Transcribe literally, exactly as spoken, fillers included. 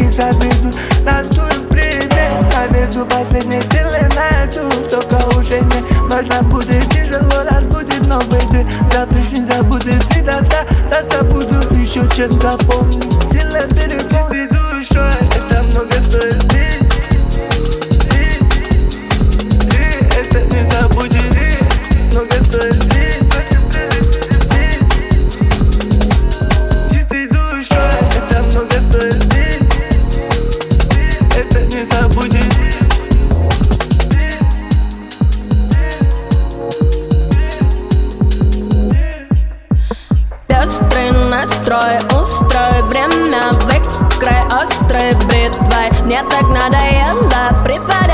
не завидуй. Настую привет, на виду последней силы найду. Только уже не важно будет, тяжело разбудит новый день. Завтрашний забудет, всегда стараться буду еще чем запомнить. Сильно вперед, чистой душой, это много стоит. Это не забудет, много стоит. Чистой душой, это много стоит. Это не забудет. Пестрый настрой, устрой время в игры острой бритвой. Мне так надоело притворяться.